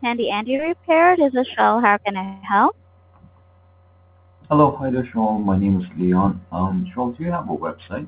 Handy Andy Repair. This is Shell. How can I help? Hello, hi there, Shawl. My name is Leon. Shawl, do you have a website?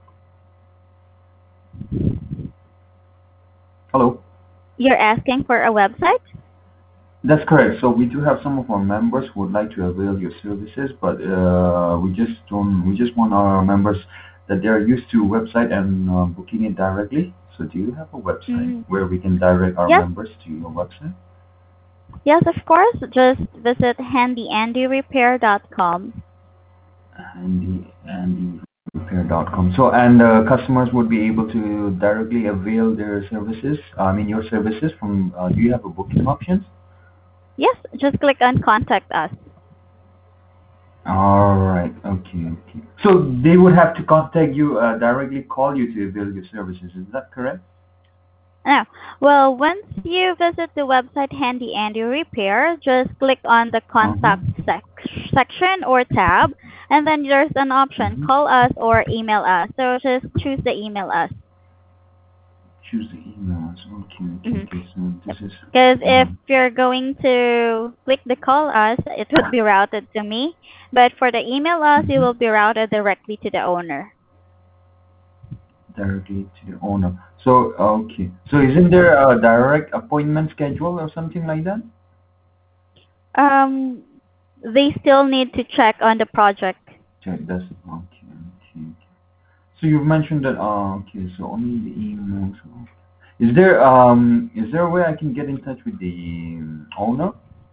Hello. You're asking for a website? That's correct. So we do have some of our members who would like to avail your services, but we just don't. We just want our members that they're used to website and booking it directly. So do you have a website Mm, where we can direct our yes, members to your website? yes, of course. Just visit handyandyrepair.com. Handyrepair.com. So customers would be able to directly avail their services. I mean your services from. Do you have a booking options? Yes, just click on Contact Us. All right. Okay. Okay. So they would have to contact you, directly call you to avail your services. Is that correct? Now, well, once you visit the website Handy Andy Repair, just click on the Uh-huh. Contact section or tab, and then there's an option Mm-hmm. Call Us or Email Us. So just choose the Email Us. Choose the emails. Okay. Okay. Mhm. Okay. So this is. Because if Uh, you're going to click the call us, it would be routed to me. But for the email us, it mm-hmm. will be routed directly to the owner. Directly to the owner. So okay. So isn't there a direct appointment schedule or something like that? Um, they still need to check on the project. Check. That's okay. Okay. So you've mentioned that. Okay. So only the emails. Is there a way I can get in touch with the owner?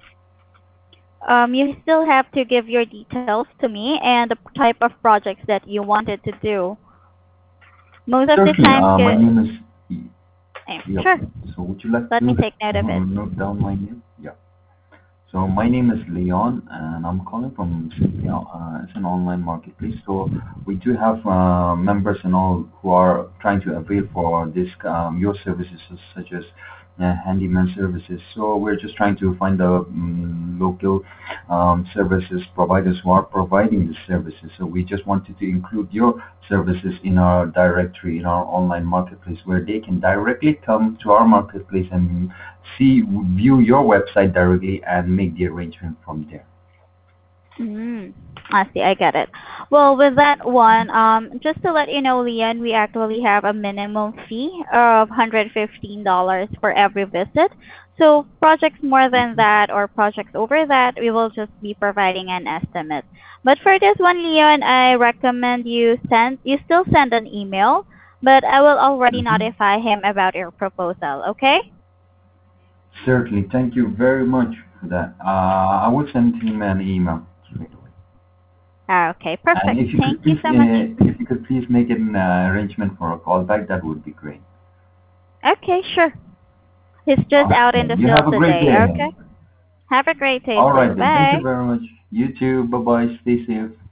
You still have to give your details to me and the type of projects that you wanted to do. Most of the Certainly. time, My name is. Yep. sure. So would you like Let me to take note of it. note down my name? Yeah. So my name is Leon, and I'm calling from Simply. It's an online marketplace. So we do have members and all who are trying to avail for this your services such as handyman services. So we're just trying to find the local services providers who are providing the services. So we just wanted to include your services in our directory, in our online marketplace, where they can directly come to our marketplace and see, view your website directly and make the arrangement from there. Mm, I see. I get it. Well, with that one, just to let you know, Leon, we actually have a minimum fee of $115 for every visit. So projects more than Mhm. that or projects over that, we will just be providing an estimate. But for this one, Leon, I recommend you still send an email, but I will already Mhm. notify him about your proposal. Okay? Certainly. Thank you very much for that. I will send him an email straight away. Okay, And perfect. Thank you so much. if you could please make an arrangement for a callback, that would be great. Okay, sure. He's just out in Okay. the You field have a great today. day Okay. ahead. Have a great day All too. right then. Thank you Bye. very much. You too. Bye bye. Stay safe.